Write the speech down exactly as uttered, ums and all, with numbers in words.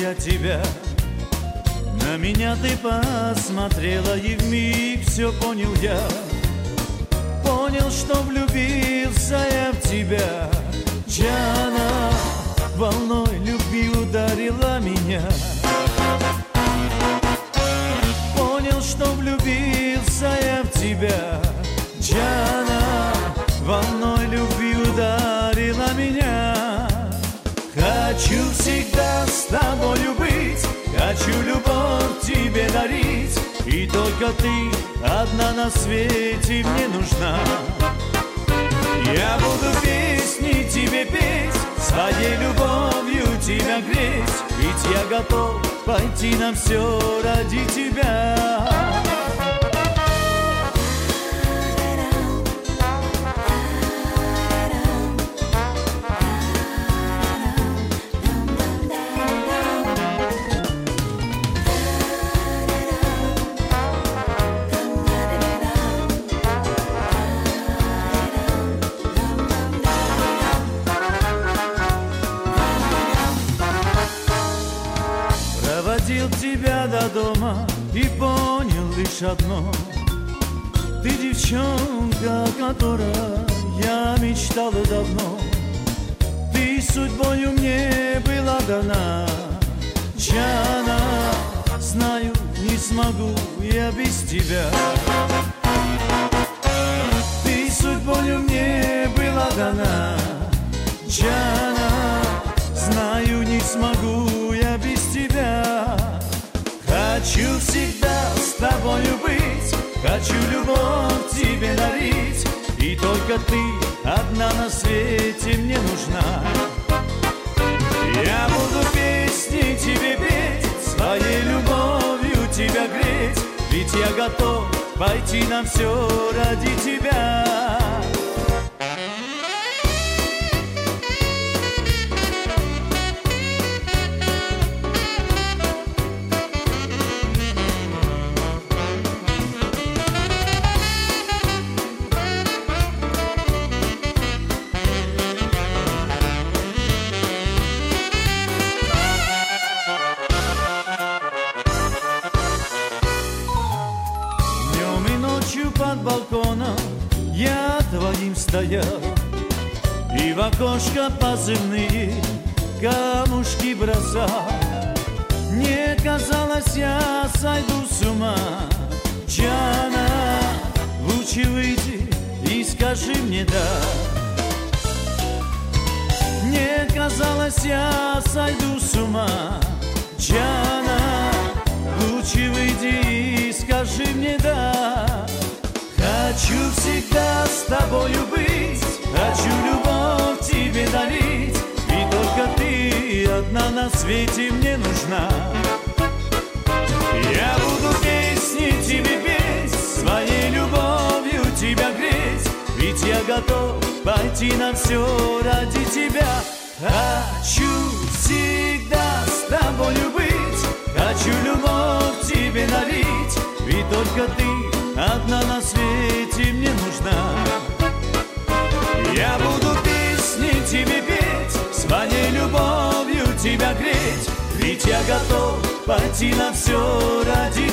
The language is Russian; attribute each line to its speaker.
Speaker 1: я тебя. На меня ты посмотрела, и вмиг все понял я. Понял, что влюбился я в тебя. Джана волной любви ударила меня. Понял, что влюбился я в тебя. Джана волной любви ударила меня. Хочу всегда с тобою быть, хочу любовь тебе дарить, и только ты одна на свете мне нужна. Я буду песни тебе петь, своей любовью тебя греть, ведь я готов пойти на все ради тебя. Проводил тебя до дома и понял лишь одно: ты девчонка, о которой я мечтала давно. Ты судьбою мне была дана. Джана, знаю, не смогу я без тебя. Ты судьбою мне была дана. Джана, знаю, не смогу я без тебя. Хочу всегда с тобою быть, хочу любовь тебе дарить, и только ты одна на свете мне нужна. Я буду песни тебе петь, своей любовью тебя греть, ведь я готов пойти на все ради тебя. Под балконом я твоим стоял, и в окошко позывные камушки бросал. Мне казалось, я сойду с ума. Джана, лучше выйди и скажи мне да. Мне казалось, я сойду с ума. Джана, лучше выйди и скажи мне да. Хочу всегда с тобою быть, хочу любовь тебе дарить, и только ты одна на свете мне нужна. Я буду песни тебе петь, своей любовью тебя греть, ведь я готов пойти на все ради тебя. Хочу всегда с тобою быть, хочу любовь тебе дарить, ведь только ты одна на свете мне нужна. Я буду песни тебе петь, своей любовью тебя греть, ведь я готов пойти на все ради